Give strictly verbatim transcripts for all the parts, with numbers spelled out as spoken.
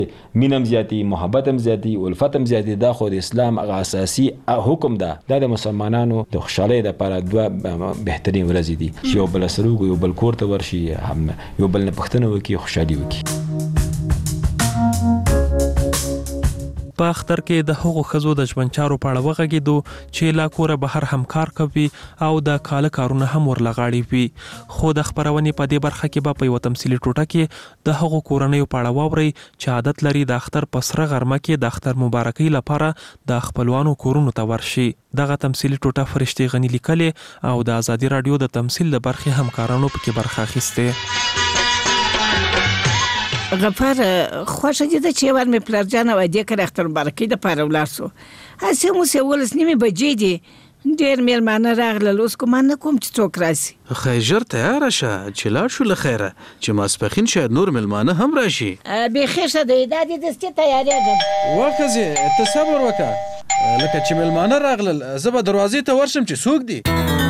مینم زیاتی، محبت هم زیاتی، الفت هم زیاتی. دا خو د اسلام هغه اساسي حکم ده. دا د مسلمانانو د خوشحالۍ لپاره دوه بهترین ورځې دي چې یو بل سره وګوري، یو بل کور ته ورشي، هم یو بل نه پوښتنه وکړي، خوشحالي وکړي. په اختر کې د هغو ښځو د ژوند چارو په اړه وغږېدو چې لا کوره بهر همکار کوي او د کاله کارونه هم ورلغاړي وي. خو د خپرونې په دې برخه کې به په یوه تمثیلي ټوټه کې د هغو کورنیو په اړه واورئ چې عادت لري د اختر په سره غرمه کې د اختر مبارکۍ لپاره د خپلوانو کورونو ته ورشي. دغه تمثیلي ټوټه فرشتې غني لیکلې او د ازادي راډیو د تمثیل د برخې همکارانو پکې برخه اخیستې. غفار خوښه دي چې یو ور مې پلارجان او دې کړ اختر مبارکۍ د پاره ولاړ سو. هسې مو سه ولس نیمه بجې دي، ډېر میلمانه راغلل، اوس کوم نه کوم چې څوک راسي. خیر ژر تیار شه چې لاړ شو له خیره چې ماسپخین شاید نور میلمانه هم راشي. بیخي ښه دی، دا دې دستي تیارېږم. وښځې ته صبر وکړه، لکه چې میلمانه راغلل زه به دروازې ته ورشم چې څوک دي.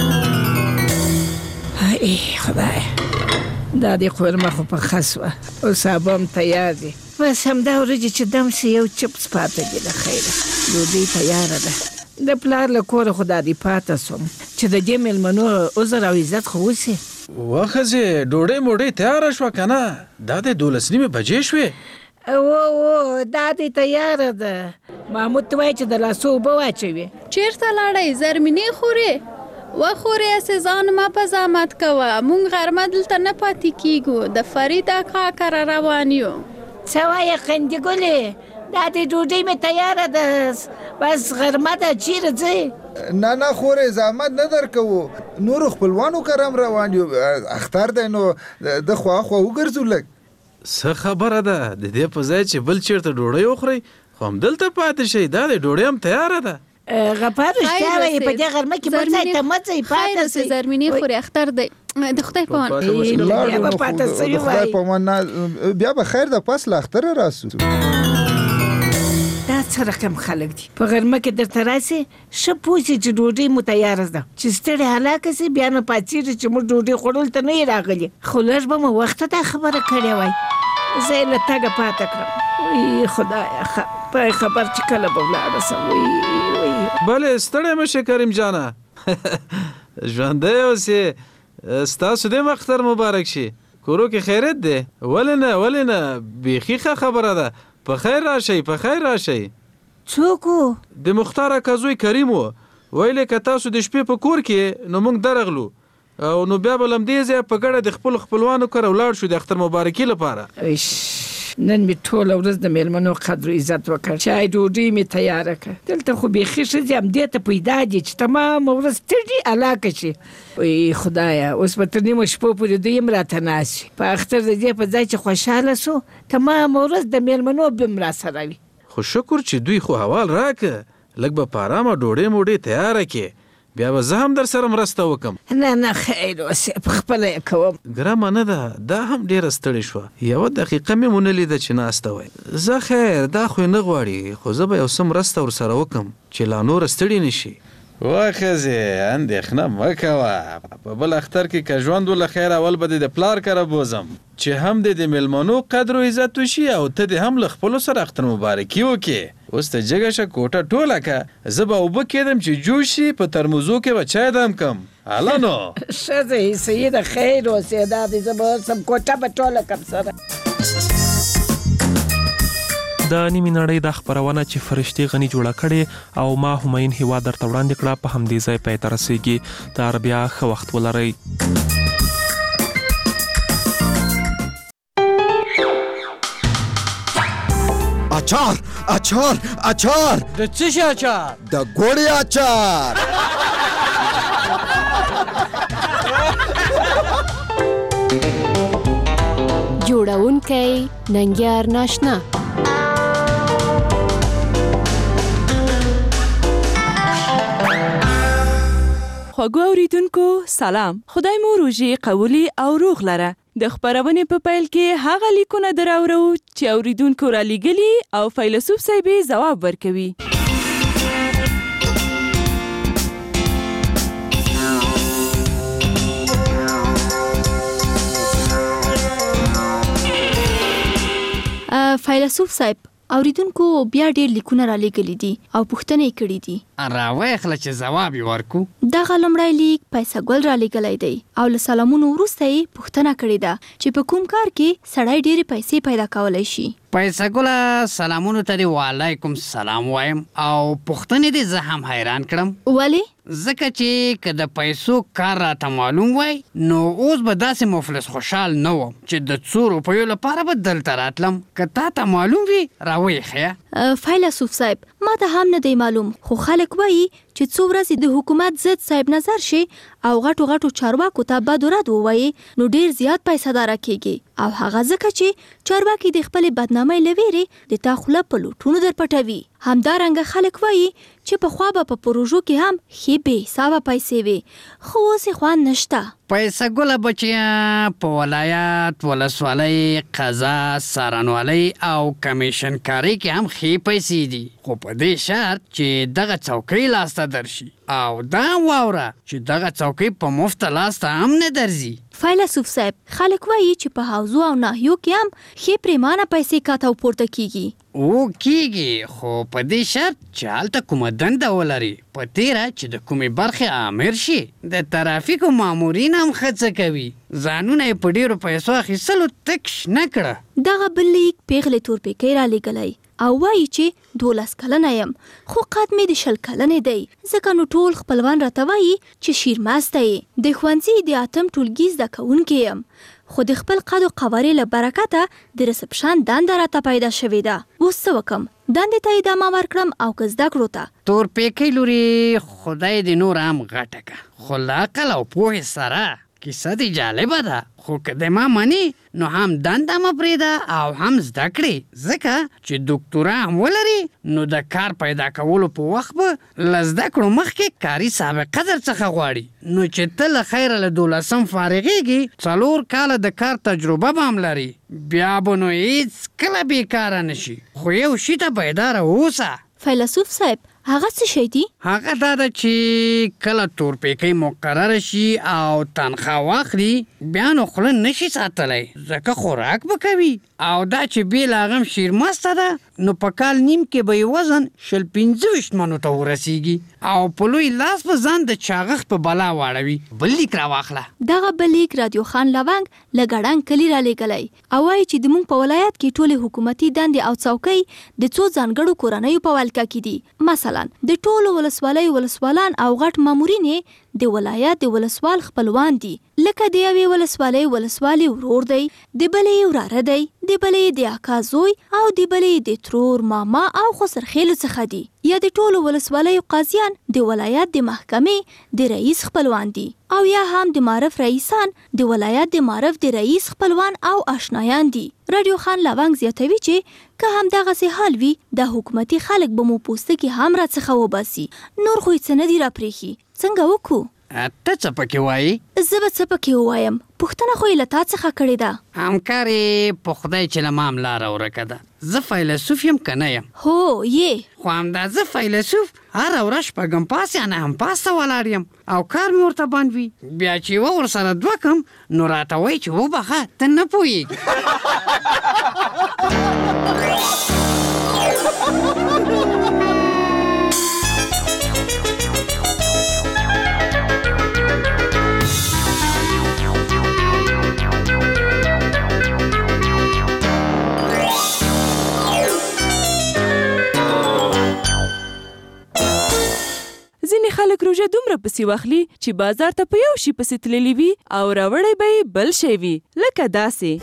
ای خدای، دا دې قورمه خو په خسوه او سابه هم تیار دي. بس همدا ورځې چې دم سي یو چپس پاته دي. د خیره ډوډۍ تیاره ده. د پلار له کوره خو دا دې پاته سوم چې د دې میلمنو عذر او عزت خو وسي. وښځې ډوډۍ موډۍ تیاره شوه که نه؟ دا د دولس نیمې بجې شوې. او او دا دې تیاره ده. محمود ته وایي چې د لاسو اوبه واچوي. چیرته لاړئ؟ زرمینې خورې؟ وخورې اسې ځان ما په زحمت کوه، مونږ غرمه دلته نه پاتې کیږو، د فرید اکا کره روان یو. څه وایې قندي ګلې؟ دا دې ډوډۍ مې تیاره ده، بس غرمه ده، چیرې ځې؟ نه نه خورې زحمت نه درکوو، نورو خپلوانو کره هم روان یو، اختر دی نو د خواخوا وګرځو لږ. څه خبره ده؟ د دې په ځای چې بل چیرته ډوډۍ وخورئ خو همدلته پاتې شئ، دا د ډوډۍ هم تیاره ده. غفار رښتیا وایي په دې غرمه کې بل ځای ته مه ځئ، پاته سئ. زرمینې خورې اختر دی، د خدای په امان. بیا به پاته سوي وایي. بیا به خیر ده پس له اختره راسو. دا څه رقم خلک دي په غرمه کې درته راسي، ښه پوه سي چې ډوډۍ مو تیاره ده، چې ستړی هلاکه سي بیا نه پاڅېږي چې موږ ډوډۍ خوړلو ته نه یې راغلي. خو لږ به مو وخته دا خبره کړې وای، زه یې له تګه پاته کړم. وی خدایه ښه پای خبر چې کله به ولاړه سم. وی بله ستړی مشه کریم جانه، ژوندی اوسې، ستاسو دې اختر مبارک شي، کورو کې خیرت دی. ولې نه ولې نه، بیخي ښه خبره ده. په خیر راشئ په خیر راشئ. څوک و؟ د مختار اکا زوی کریم و، ویلې که تاسو د شپې په کور کې نو موږ درغلو او نو بیا به له همدې ځایه په ګډه د خپلو خپلوانو کره ولاړ شو د اختر مبارکي لپاره. نن مې ټوله ورځ د میلمنو قدر و عزت وکړ، چای ډوډۍ مې تیاره کړه. دلته خو بیخي ښځې همدې ته پیدا دي چې تمامه ورځ ستړي هلاکه شي. وی خدایه اوس به تر نیمو شپو پورې دوی هم راته ناست وي. په اختر د دې په ځای چې خوشحاله سو، تمامه ورځ د میلمنو به هم راسره وي. خو شکر چې دوی خو حوال راکه، لږ به په ارامه ډوډۍ موډۍ تیاره کې، بیا به زه هم در سره مرسته وکم. نه نه خیر اوسې په خپله یې کوم. ګرمه نه ده، دا هم ډېره ستړې شوه، یوه دقیقه مې ونه لیده چې ناسته وای. زه خیر دا خو یې نه غواړي، خو زه به یو څه مرسته ورسره وکم چې لا نوره ستړې نه شي. وښځې اندېښنه مه کوه، په بل اختر کې که ژوند و له خیر اول به دې د پلار کره بوزم چې هم دې د میلمنو قدر و عزت وشي او ته دې هم له خپلو سره اختر مبارکي وکړې. اوس ته جګه شه کوټه ټوله که، زه به اوبه کېدم چې جوش شي، په ترموزو کې به چای دم کم. هله نو ښه دی سیده خیر اوسې، دا دې زه به سم کوټه به ټوله کم سره. د نیمې نړۍ دا خپرونه چې فرشتې غني جوړه کړې او ما همایون هیوا درته وړاندې کړه په همدې ځای پای ته رسیږي. تر بیا ښه وخت ولرئ. اچار اچار اچار. د څه شي اچار؟ د ګوړې اچار. جوړونکی ننګیار ناشنا. خوږو اوریدونکو سلام، خدای مو روژې قولي او روغ لره. د خپرونې په پیل کې هغه لیکونه دراوړو چې اوریدونکو را لیږلي او فیلسوف صاحب ځواب ورکوي. فیلسوف صاحب اوریدونکو بیا ډېر لیکونه را لېږلي دي او پوښتنې کړي دي. راویخله چې ځواب یې ورکو. دغه لومړی لیک پیسه ګل را لېږلی دی او له سلامونو وروسته یې پوښتنه کړې ده چې په کوم کار کې سړی ډېرې پیسې پیدا کولی شي. پیسه ګله سلامونو ته دې وعلیکم سلام وایم او پوښتنې دې زه هم حیران کړم. ولې؟ ځکه چې که د پیسو کار راته معلوم وای نو اوس به داسې مفلس خوشحال نه وم چې د څو روپیو لپاره به دلته راتلم. که تا ته معلوم وي راویښیه. فیلسوف صاحب ما ته هم نه دی معلوم خو خلک وایي چې څو ورځې د حکومت ضد صاحب نظر شي او غټو غټو چارواکو ته بد و رد ووایي نو ډېر زیات پیسه داره کیږي او هغه ځکه چې چارواکي د خپلې بدنامۍ له ویرې د تا خوله په لوټونو در پټوي. همدارنګه خلک وایي چې پخوا به په پروژو کې هم ښې بې حسابه پیسې وي خو اوس یې خوند نشته. پیسه ګله بچیه په ولایت، ولسوالۍ، قضا، څارنوالۍ او کمیشن کارۍ کې هم ښې پیسې دي خو په دې شرط چې دغه څوکۍ لاسته درشي او دا واوره چې دغه څوکۍ په مفته لاسته هم نه درځي. فیلسوف صاحب خلک وایي چې په حوزو او ناحیو کې هم ښې پریمانه پیسې کاته پورته کیږي. او کیږي خو په دې شرط چې هلته کومه دنده ولري په تیره چې د کومې برخې امیر شي. د ترافیکو مامورین هم ښه کوي ځانونه یې په ډېرو پیسو اخیستلو تک شنه کړه. دغه بل لیک پیغلې تورپیکۍ را لېږلی او وایي چې دولس کلنه یم خو قد مې د شل کلنې دی ځکه نو ټول خپلوان راته وایي چې شیرماسته یې. د ښوونځي د اتم ټولګي زده کوونکې یم خو د خپل قد و قوارې له برکته د ریسپشن دنده راته پیدا شوې ده. اوس څه وکم؟ دندې ته ادامه ورکړم او که زده کړو ته؟ تورپیکۍ لورې خدای دې نور هم غټه که خو له عقل او پوهې سره کیسه دې جالبه ده خو که د ما مني نو هم دنده مه پرېږده او هم زده کړې ځکه چې دوکتورا هم ولري نو د کار پیدا کولو په وخت به له زده کړو مخکې کاري سابقه در څخه غواړي نو چې ته له خیره له دولسم فارغېږي څلور کاله د کار تجربه به هم لري بیا به نو هېڅ کله بېکاره نه شي خو یو شي ته بیداره اوسه. فیلسوف صاحب هغه څه شی دی؟ هغه دا ده چې کله تورپیکۍ مقرره شي او تنخواه واخلي بیا نو خوله نشي ساتلی ځکه خوراک به کوي او دا چې بې له هغه هم شیرمسته ده نو په کال نیم کې به یې وزن شل پنځه ویشت منو ته ورسیږي او په لوی لاس به ځان د چاغښت په بلا واړوي. بل لیک راواخله. دغه بل لیک رادیو خان لونګ له ګړنګ کلي را لېږلی او وایي چې زموږ په ولایت کې ټولې حکومتي دندې او څوکۍ د څو ځانګړو کورنیو په ولکه کې دي. مثلا د ټولو ولسوالیو ولسوالان او غټ مامورین د ولایت د ولسوال خپلوان دي لکه د یوې ولسوالۍ ولسوالي ورور دی د بلې وراره دی د بلې د اکا زوی او د بلې د ترور ماما او خسرخېلو څخه دي یا د ټولو ولسوالیو قاضیان د ولایت د محکمې د رئیس خپلوان دي او یا هم د معرف رئیسان د ولایت د معرف د رئیس خپلوان او آشنایان دي. رادیو خان لونګ زیاتوي چې که هم دغسې حال وي د حکومتي خلک به مو پوستکي هم راڅخه وباسي نور خو یې څه نه دي راپرېښي. څنګه وکړو؟ ته څه پکې وایي؟ زه به څه پکې ووایم پوښتنه خو یې له تا څخه کړې ده. همکارې په خدای چې له ما هم لاره ورکه ده. زه فیلسوف یم که نه یم؟ هو یې. خو همدا زه فیلسوف هره ورځ شپږم پاس یا نهم پاس ته ولاړ یم او کار مې ورته بند وي بیا چې یوه ورسره دوه کم نو راته وایي چې وبخه ته نه پوهېږي. ځینې خلک روژه دومره پسې واخلي چې بازار ته په یو شي پسې تللی وي او راوړی به یې بل شی وي لکه داسې.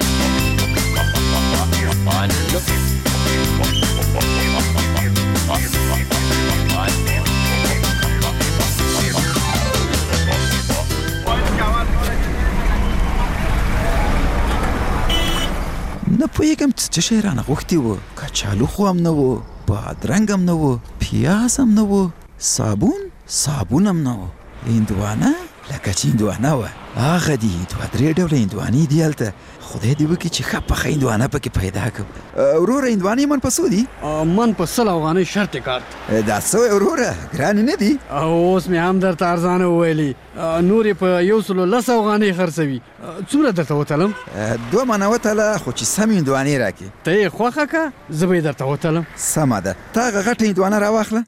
نه پوهېږم څه شی رانه غوښتي وو. کچالو خو هم نه وو، بادرنګ هم نه وو، پیاز هم نه وو، صابون صابون هم نه وو، هندوانه لکه چې هندوانه وه هغه دي دوه درې ډوله هندوانې دي هلته خدای دې وکړي چې ښه پخه هندوانه پکې پیدا کړم. وروره هندوانې من په څو دي؟ من په سل افغانۍ شرط کارت. دا څه وایې وروره ګرانې نه دي؟ اوس مې هم درته ارزانه وویلې نور یې په یو سلو لس افغانۍ خرڅوي. څومره درته وتلم؟ دوه منه وتله خو چې سمې هندوانې راکړې. ته یې خوښه که زه به یې درته وتلم. سمه ده ته هغه غټه هندوانه راواخله.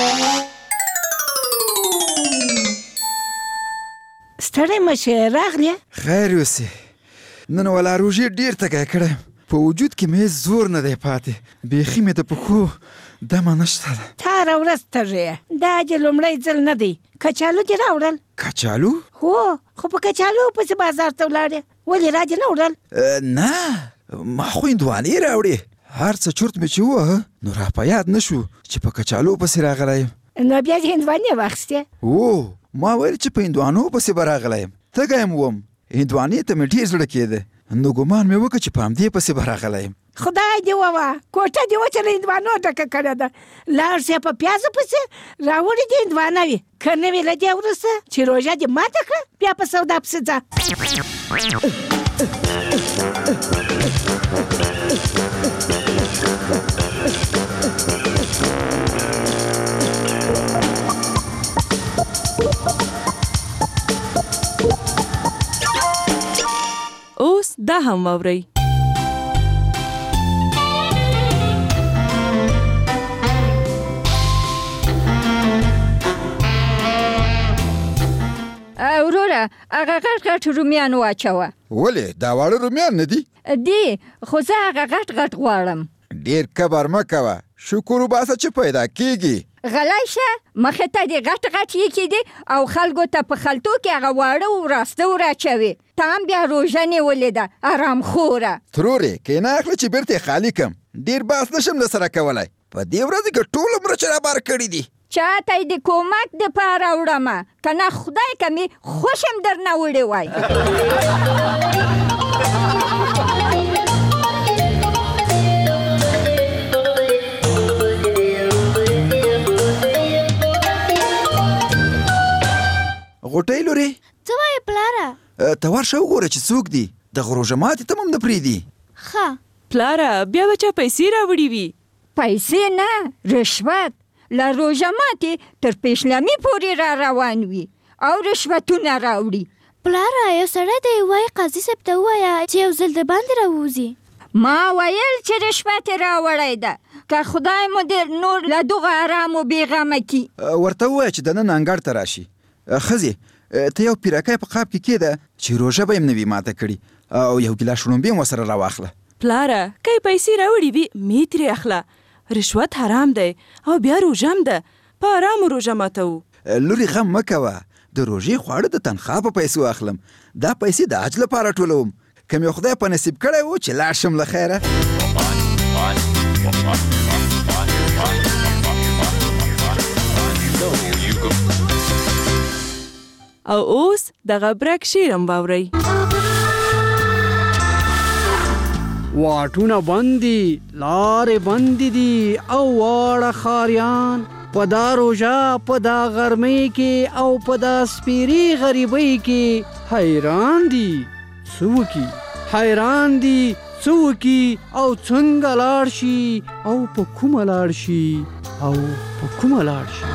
ستړی مه شې راغلې؟ خیر اوسې نن والا روژې ډېر تږی کړی په وجود کې مې زور نه دی پاتې بیخي مې د پښو دمه نشته ده. تا هره ورځ تږی یې دا دې لومړی ځل نه دی. کچالو دې راوړل؟ کچالو؟ هو خو په کچالو پسې بازار ته ولاړې ولې را دې نه وړل؟ نه ما خو هندوانې راوړې هر څه چورت مې چې ووهه نو را په یاد نه شو چې په کچالو پسې راغلی یم. نو بیا دې هندوانې واخیستې؟ هو ما ویل چې په هندوانو پسې به راغلی یم تږی م وم هندوانې ته مې ډېر زړه کېده نو ګمان مې وکړه چې په همدې پسې به راغلی یم. خدای دې ووه کوټه دې وچه له هندوانو ډکه کړې ده لاړ شې په پیازو پسې راوړې دې هندوانه وي که نه وي له دې وروسته چې روژه دې ماته کړه بیا په سودا پسې ځه. اوس دا هم واورئ. وروره هغه غټ غټ رومیان واچوه. ولې دا واړه رومیان نه دي؟ دي خو زه هغه غټ غټ غواړم. ډېر کبر مه کوه شکر وباسه چې پیدا کېږي. غلی شه مخې ته دې غټ غټ یې کېدي او خلکو ته په خلطو کې هغه واړه وراسته وراچوي. ته هم بیا روژه نیولې ده ارام خوره. ترورې کینه اخله چې بیرته یې خالي کړم ډېر باس نشم له سره کولی په دې ورځې کې ټول عمره چې رابار کړي دي. چاته یې د کومک دپاره وړمه که نه خدای که مې خوشم درنه وړې وای. غوټۍ لورې څه وایې پلاره؟ ته ورشه وګوره چې څوک دي دغه روژه ماتې ته هم نه پرېږدي. ښه پلاره بیا به چا پیسې راوړي وي؟ پیسې نه رشوت له روژه ماتې تر پیشلمي پورې را روان وي او رشوتونه راوړي. پلاره یو سړی دی وایي قاضي صاحب ته ووایه چې یو ځل د باندې راووځي. ما ویل چې رشوت یې راوړی ده که خدای مو دې نور له دغه ارامو بېغمه کي. ورته ووایه چې دننه انګړ ته راشي. ښځې ته یو پیرکی په قاب کې کېده چې روژه به یې نه وي ماته کړي او یو ګیلاس شړومبې هم ورسره راواخله. پلاره که یې پیسې راوړي وي مې ترې اخله. رشوت حرام دی او بیا روژه هم ده په ارامو روژه ماتوو. لورې غم مه کوه د روژې خواړه د تنخوا په پیسو اخلم دا پیسې د حج لپاره ټولوم که مې خدای په نصیب کړی و چې لاړ شم له خیره. او اوس دغه برک شعر هم واورئ. واټونه بند دي لارې بندې دي او واړه ښاریان په دا روژه په دا غرمۍ کې او په دا سپیرې غریبۍ کې حیران دي څه وکړي حیران دي څه وکړي او څنګه لاړ شي او په کومه لاړ شي او په کومه لاړ شي.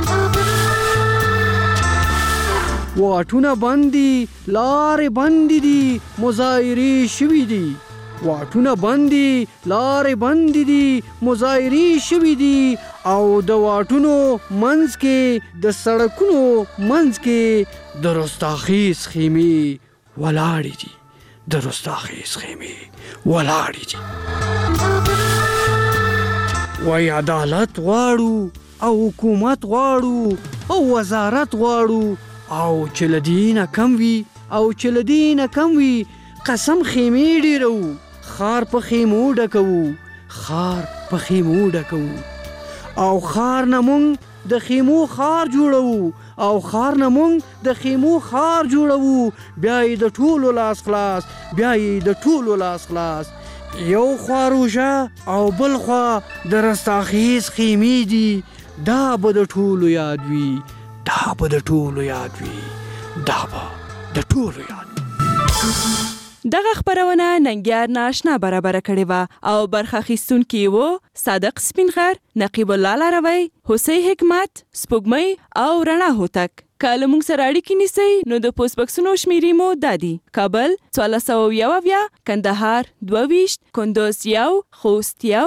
واټونه بند دي لارې بندې دي مظاهرې شوي دي. واټونه بند دي لارې بندې دي مظاهرې شوي دي او د واټونو منځ کې د سړکونو منځ کې د رستاخیز خیمې ولاړې دي د رستاخیز خیمې ولاړې دي. وای عدالت غواړو او حکومت غواړو او وزارت غواړو او چې له دې نه کم وي او چې له دې نه کم وي قسم خیمې ډېروو خار په خیمو ډکوو خار په خیمو ډکوو او خار نه مونږ د خیمو خار جوړوو او خار نه مونږ د خیمو خار جوړوو بیا یې د ټولو لاس خلاص بیا یې د ټولو لاس خلاص. یو خوا روژه او بل خوا د رستاخیز خیمې دي دا به د ټولو یاد وي دا به د ټولو یاد وي دا به د ټولو یاد دغه خبرونه ننګیار ناشنا برابر کړې وه او برخه اخیستونکي وو صادق سپینغر، نقیب الله لاروی، حسی حکمت، سپوږمۍ او رڼا هوتک. که له موږ سره اړیکې نیسئ نو د پوسټ بکسونو شمیرې مو دا دي: کابل څوارلس سوه یو اویا، کندهار دوه ویشت، کندوز یو، خوست یو،